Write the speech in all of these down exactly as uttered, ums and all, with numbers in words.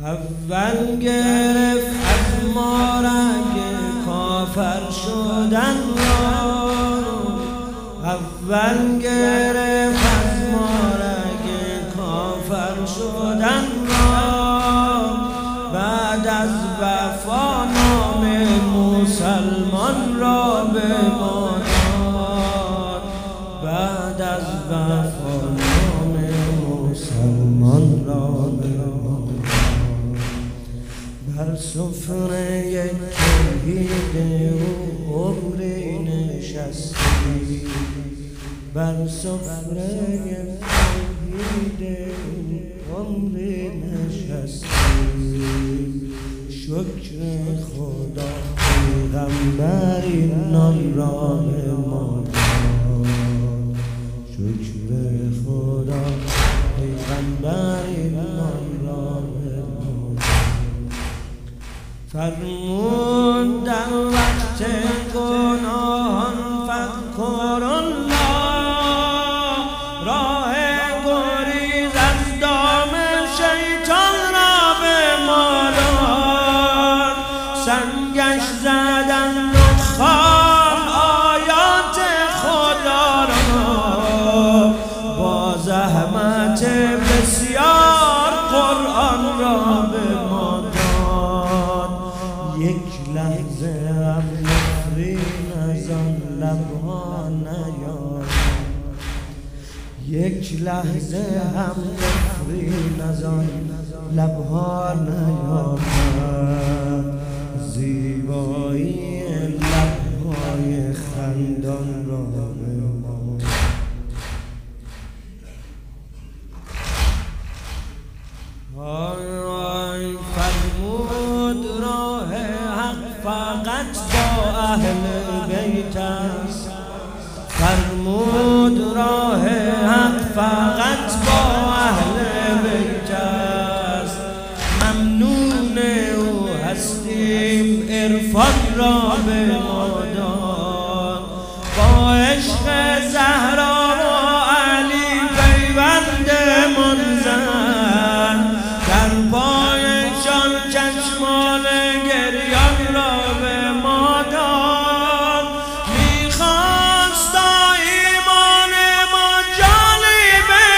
اول گرفت از ما رنگ کافر شدن را، اول گرفت از ما رنگ کافر شدن را، بعد از وفا نام مسلمان را به ما داد، بعد از وفا نام مسلمان را به ما داد. بر سفره توحید او عمری نشستی، بر سفره توحید او عمری نشستی. شکر خدا پیغمبری نان را به ما داد، شکر خدا پیغمبری نان را به ما داد. فرمود در وقت گناهان فذکر الله، راه گریز از دام شیطان را به ما داد. سنگش زدن و خوان آیات خدا را، با زحمت بسیار قرآن را به ما داد. یک لحظه هم نفرین از آن لبها نیامد، یک لحظه هم نفرین از آن لبها نیامد. زیبایی لبهای خندان را به ما داد. فرمود راه حق فقط با اهل بیت است، فرمود راه حق فقط با اهل بیت است. ممنون او هستیم عرفان را به ما داد، با عشق زهرا و علی پیوند منزل، در پایشان چشمان گریان را به ما داد. میخواست تا ایمان ما جانی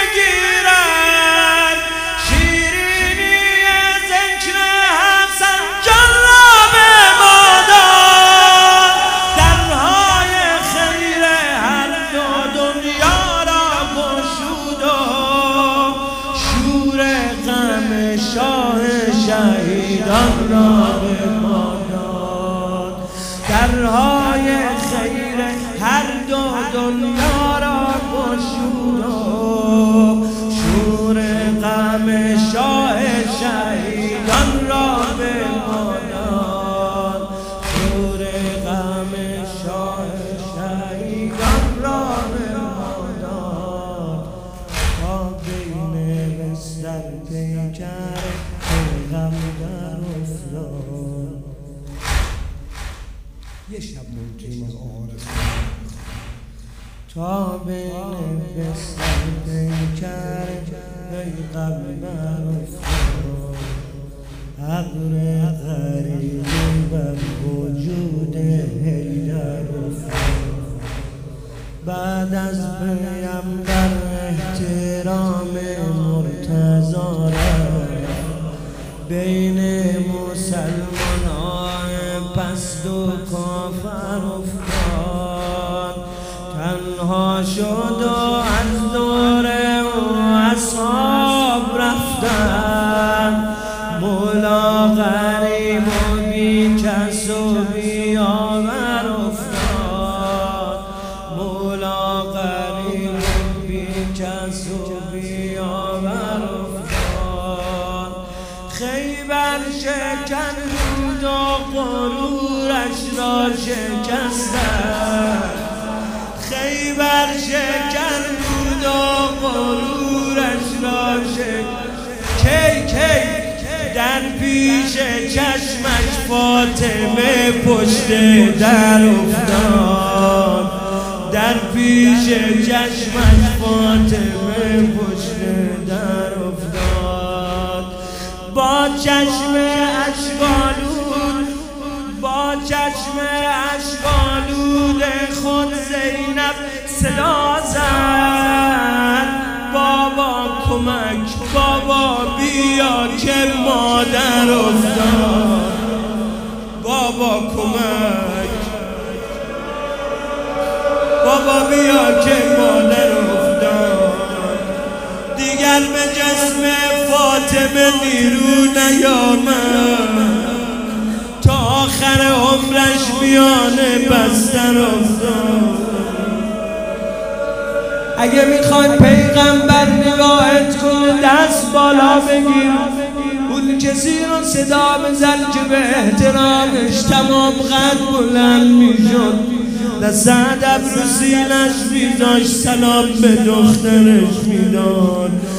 بگیرد، شیرینی ذکر حسن جان را به ما داد. درهای خیر هر دو دنیا را گشود و شور غم شاه شهیدان را به ما داد. درهای خیر هر دو دنیا را گشود و شور غم شاه شهیدان را به ما داد، شور غم شاه شهیدان را به ما داد. تا بین بستر پیکر پیغمبر افتاد. یه شب ممکن از آرز تا بین بستر پیکر پیغمبر افتاد. عبر غریبی بر وجود حیدر افتاد. بعد از پیغمبر احترام مرتضی بین مسلمان پست و کافر افتاد. تنها شد و از دور او اصحاب رفتن. مولا غریب و بی کس و بی آور افتاد، مولا غریب و بی کس و بی آور افتاد. خیبر شکند و غرورش را شکستند، خیبر شکند و غرورش را شکستند. کی کی در پیش چشمش فاطمه پشت در افتاد، در پیش چشمش فاطمه پشت در افتاد. با چشم اشکالود با چشم اشکالود خود زینب صدا زد بابا کمک بابا بیا که مادر افتاد بابا کمک بابا بیا که مادر افتاد دیگر به جسم فاطمه نیرو نیامد تا آخر عمرش میانه بستر افتاد اگه میخوای پیغمبر نگاهت کنه دست بالا بگیر اون کسی رو صدا بزن که به احترامش تمام قد بلند میشد دست ادب رو سینش میذاشت سلام به دخترش میداد